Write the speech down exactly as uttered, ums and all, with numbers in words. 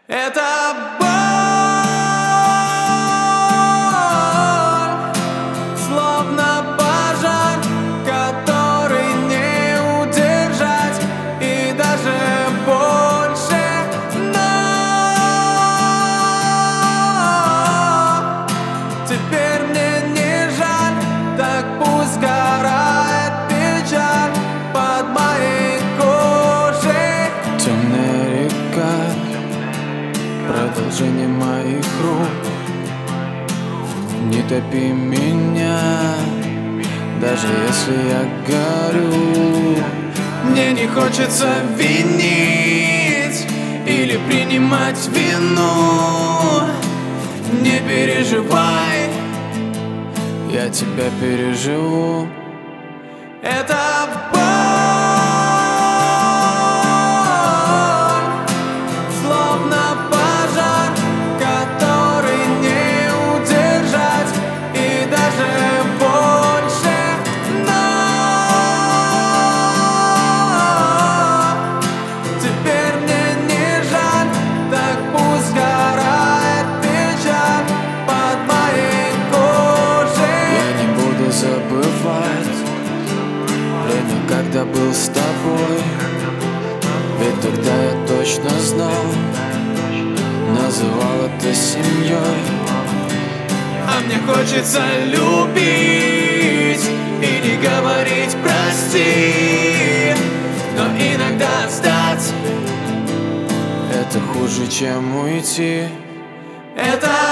Это боль, словно пожар, который не удержать и даже больше. Но теперь мне не жаль, так пусть сгорает печаль под моей кожей. Темная река, продолжение моих рук. Не топи меня, даже если я горю. Мне не хочется винить или принимать вину. Не переживай, Я тебя переживу. это боль, словно пожар, который не удержать и даже больше. Но теперь мне не жаль, так пусть сгорает печаль под моей кожей. Я не буду забывать время, когда был с тобой. Ведь тогда я точно знал, называл это семьей. А мне хочется любить и не говорить прости, но иногда сдаться Это хуже, чем уйти. — это